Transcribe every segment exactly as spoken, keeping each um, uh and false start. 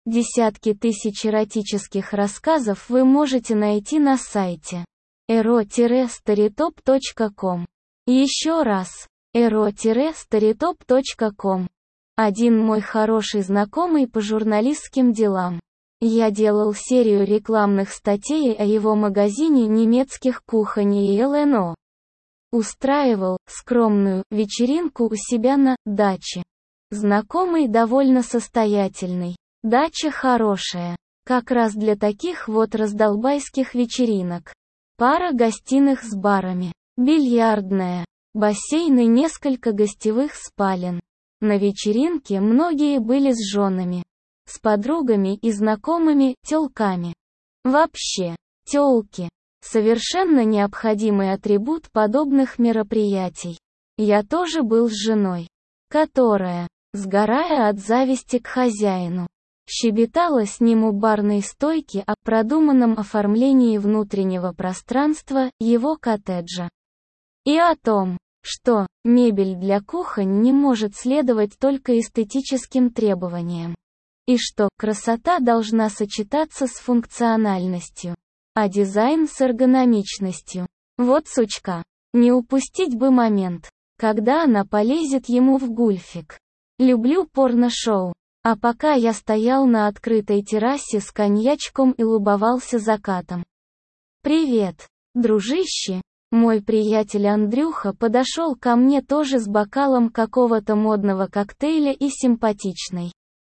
Десятки тысяч эротических рассказов вы можете найти на сайте эро старитоп точка ком. Еще раз, эро старитоп точка ком. Один мой хороший знакомый по журналистским делам. Я делал серию рекламных статей о его магазине немецких кухонь и эл эн о. Устраивал скромную вечеринку у себя на даче. Знакомый довольно состоятельный. Дача хорошая. Как раз для таких вот раздолбайских вечеринок. Пара гостиных с барами. Бильярдная. Бассейн и несколько гостевых спален. На вечеринке многие были с женами. С подругами и знакомыми тёлками. Вообще, тёлки. Совершенно необходимый атрибут подобных мероприятий. Я тоже был с женой, которая, сгорая от зависти к хозяину, щебетала с ним у барной стойки о продуманном оформлении внутреннего пространства его коттеджа. И о том, что мебель для кухонь не может следовать только эстетическим требованиям. И что красота должна сочетаться с функциональностью, а дизайн с эргономичностью. Вот сучка. Не упустить бы момент, когда она полезет ему в гульфик. Люблю порно-шоу. А пока я стоял на открытой террасе с коньячком и любовался закатом. «Привет, дружище!» Мой приятель Андрюха подошел ко мне тоже с бокалом какого-то модного коктейля и симпатичной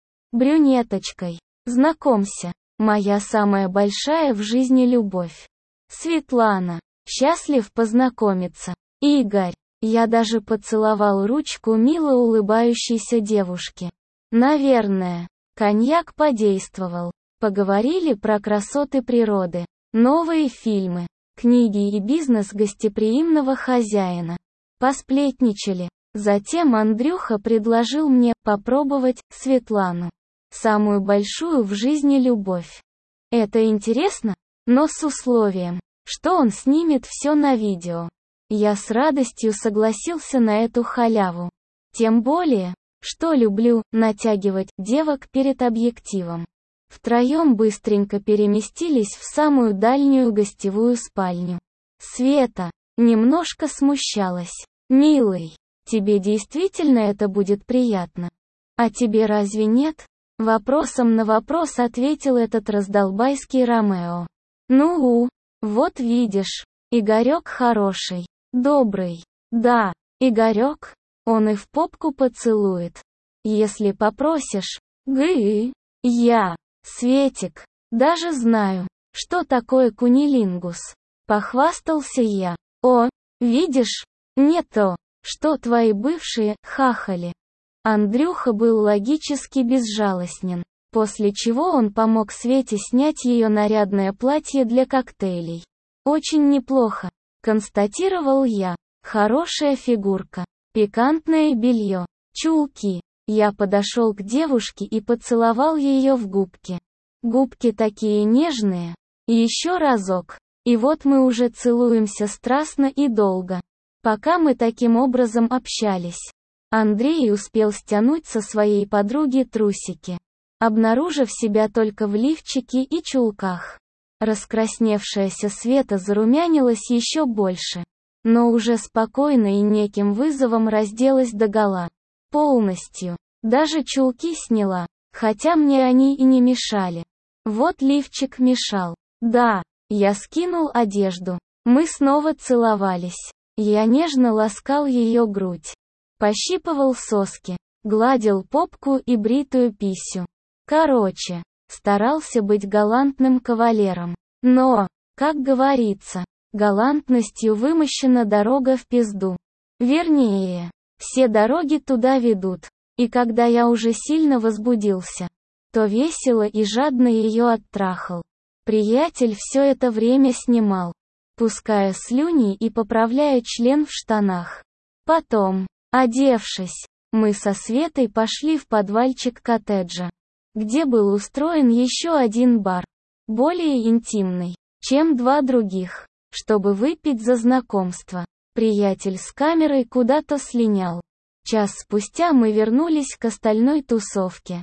брюнеточкой. «Знакомься, моя самая большая в жизни любовь. Светлана. Счастлив познакомиться. Игорь». Я даже поцеловал ручку мило улыбающейся девушки. Наверное, коньяк подействовал. Поговорили про красоты природы, новые фильмы, книги и бизнес гостеприимного хозяина. Посплетничали. Затем Андрюха предложил мне попробовать Светлану. Самую большую в жизни любовь. Это интересно, но с условием, что он снимет все на видео. Я с радостью согласился на эту халяву. Тем более, что люблю натягивать девок перед объективом. Втроем быстренько переместились в самую дальнюю гостевую спальню. Света немножко смущалась. «Милый, тебе действительно это будет приятно? А тебе разве нет?» Вопросом на вопрос ответил этот раздолбайский Ромео. «Ну, вот видишь, Игорек хороший, добрый. Да, Игорек, он и в попку поцелует. Если попросишь. Гы, я, Светик, даже знаю, что такое кунилингус». Похвастался я. «О, видишь, не то, что твои бывшие хахали». Андрюха был логически безжалостен, после чего он помог Свете снять ее нарядное платье для коктейлей. «Очень неплохо», — констатировал я. «Хорошая фигурка, пикантное белье, чулки». Я подошел к девушке и поцеловал ее в губки. Губки такие нежные. Еще разок. И вот мы уже целуемся страстно и долго. Пока мы таким образом общались, Андрей успел стянуть со своей подруги трусики, обнаружив себя только в лифчике и чулках. Раскрасневшаяся Света зарумянилась еще больше, но уже спокойно и неким вызовом разделась догола. Полностью. Даже чулки сняла, хотя мне они и не мешали. Вот лифчик мешал. Да, я скинул одежду. Мы снова целовались. Я нежно ласкал ее грудь. Пощипывал соски, гладил попку и бритую писю. Короче, старался быть галантным кавалером. Но, как говорится, галантностью вымощена дорога в пизду. Вернее, все дороги туда ведут. И когда я уже сильно возбудился, то весело и жадно ее оттрахал. Приятель все это время снимал, пуская слюни и поправляя член в штанах. Потом, одевшись, мы со Светой пошли в подвальчик коттеджа, где был устроен еще один бар, более интимный, чем два других, чтобы выпить за знакомство. Приятель с камерой куда-то слинял. Час спустя мы вернулись к остальной тусовке.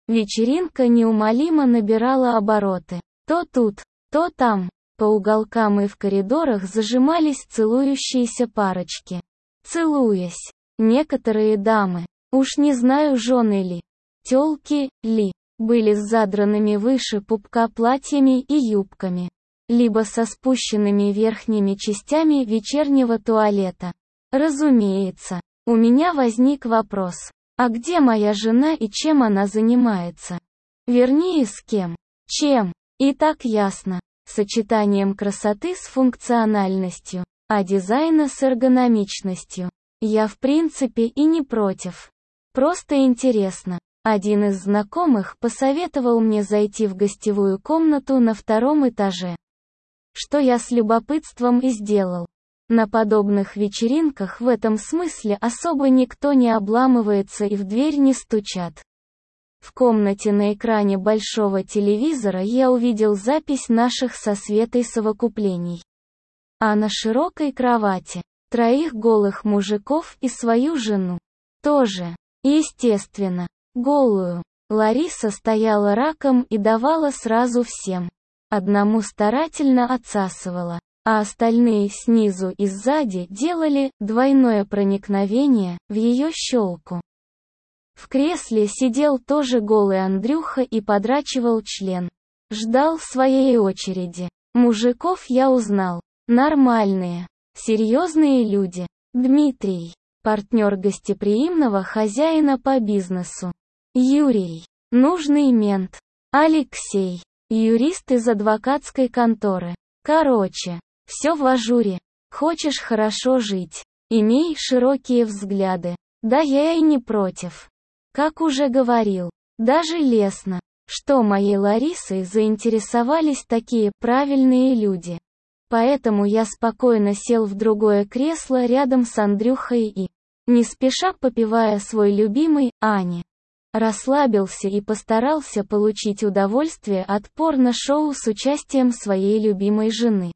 Вечеринка неумолимо набирала обороты. То тут, то там, по уголкам и в коридорах зажимались целующиеся парочки. Целуясь. Некоторые дамы, уж не знаю, жены ли, тёлки ли, были с задранными выше пупка платьями и юбками, либо со спущенными верхними частями вечернего туалета. Разумеется, у меня возник вопрос: а где моя жена и чем она занимается? Вернее, с кем? Чем? И так ясно. Сочетанием красоты с функциональностью, а дизайна с эргономичностью. Я в принципе и не против. Просто интересно. Один из знакомых посоветовал мне зайти в гостевую комнату на втором этаже. Что я с любопытством и сделал. На подобных вечеринках в этом смысле особо никто не обламывается и в дверь не стучат. В комнате на экране большого телевизора я увидел запись наших со Светой совокуплений. А на широкой кровати троих голых мужиков и свою жену. Тоже, естественно, голую. Лариса стояла раком и давала сразу всем. Одному старательно отсасывала, а остальные снизу и сзади делали двойное проникновение в ее щелку. В кресле сидел тоже голый Андрюха и подрачивал член. Ждал своей очереди. Мужиков я узнал. Нормальные, серьезные люди. Дмитрий, партнер гостеприимного хозяина по бизнесу. Юрий, нужный мент. Алексей, юрист из адвокатской конторы. Короче, все в ажуре. Хочешь хорошо жить? Имей широкие взгляды. Да я и не против. Как уже говорил, даже лестно, что моей Ларисой заинтересовались такие правильные люди. Поэтому я спокойно сел в другое кресло рядом с Андрюхой и, не спеша попивая свой любимый Ани, расслабился и постарался получить удовольствие от порно-шоу с участием своей любимой жены.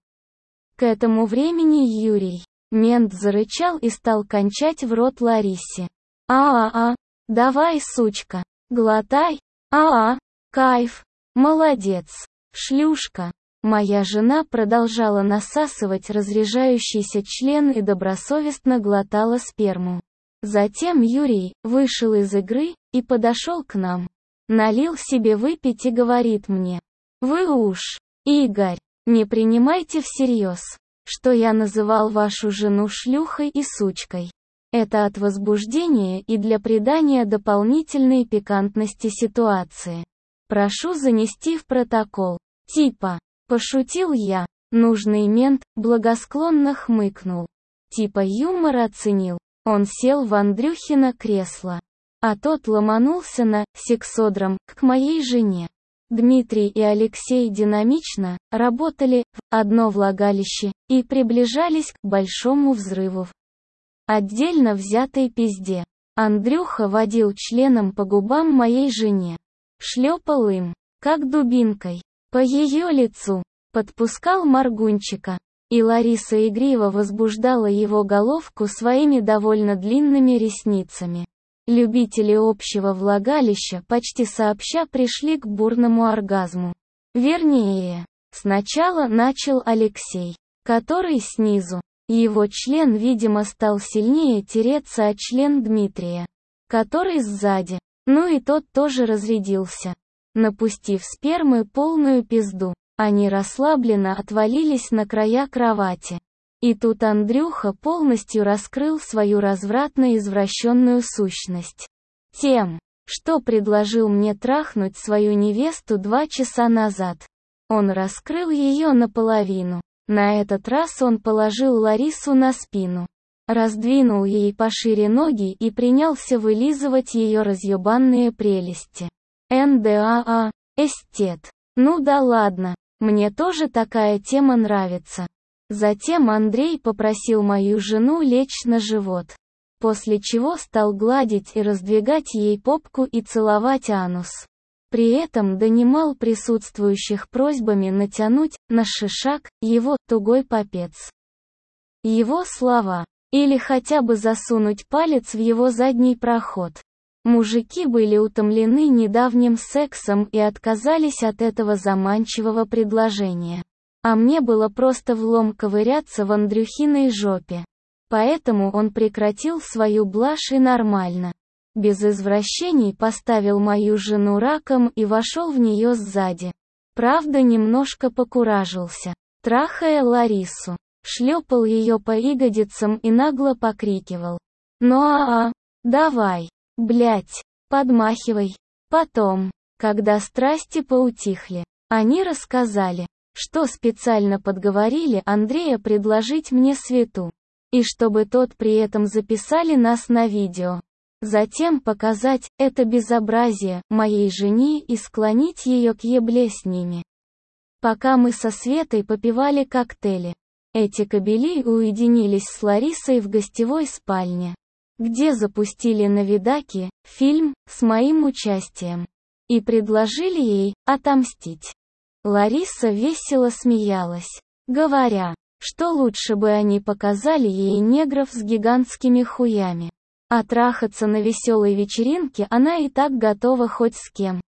К этому времени Юрий, мент, зарычал и стал кончать в рот Ларисе. «А-а-а, давай, сучка, глотай, а-а, кайф, молодец, шлюшка». Моя жена продолжала насасывать разряжающийся член и добросовестно глотала сперму. Затем Юрий вышел из игры и подошел к нам. Налил себе выпить и говорит мне: «Вы уж, Игорь, не принимайте всерьез, что я называл вашу жену шлюхой и сучкой. Это от возбуждения и для придания дополнительной пикантности ситуации. Прошу занести в протокол». Типа, пошутил я. Нужный мент благосклонно хмыкнул. Типа юмор оценил. Он сел в Андрюхино кресло. А тот ломанулся на сексодром к моей жене. Дмитрий и Алексей динамично работали в одно влагалище и приближались к большому взрыву в отдельно взятой пизде. Андрюха водил членом по губам моей жене. Шлепал им, как дубинкой, по ее лицу. Подпускал моргунчика. И Лариса игриво возбуждала его головку своими довольно длинными ресницами. Любители общего влагалища почти сообща пришли к бурному оргазму. Вернее, сначала начал Алексей, который снизу. Его член, видимо, стал сильнее тереться о член Дмитрия, который сзади. Ну и тот тоже разрядился. Напустив спермы полную пизду, они расслабленно отвалились на края кровати. И тут Андрюха полностью раскрыл свою развратно-извращенную сущность. Тем, что предложил мне трахнуть свою невесту два часа назад. Он раскрыл ее наполовину. На этот раз он положил Ларису на спину, раздвинул ей пошире ноги и принялся вылизывать ее разъебанные прелести. эн дэ а а, эстет. Ну да ладно, мне тоже такая тема нравится. Затем Андрей попросил мою жену лечь на живот, после чего стал гладить и раздвигать ей попку и целовать анус. При этом донимал присутствующих просьбами натянуть на шишак его тугой попец. Его слова, или хотя бы засунуть палец в его задний проход. Мужики были утомлены недавним сексом и отказались от этого заманчивого предложения. А мне было просто влом ковыряться в Андрюхиной жопе. Поэтому он прекратил свою блажь и нормально, без извращений поставил мою жену раком и вошел в нее сзади. Правда, немножко покуражился, трахая Ларису. Шлепал ее по ягодицам и нагло покрикивал: «Ну а-а, давай, блять, подмахивай». Потом, когда страсти поутихли, они рассказали, что специально подговорили Андрея предложить мне Свету, и чтобы тот при этом записали нас на видео. Затем показать это безобразие моей жене и склонить ее к ебле с ними. Пока мы со Светой попивали коктейли, эти кобели уединились с Ларисой в гостевой спальне, где запустили на видаке фильм с моим участием и предложили ей отомстить. Лариса весело смеялась, говоря, что лучше бы они показали ей негров с гигантскими хуями. А трахаться на веселой вечеринке она и так готова хоть с кем.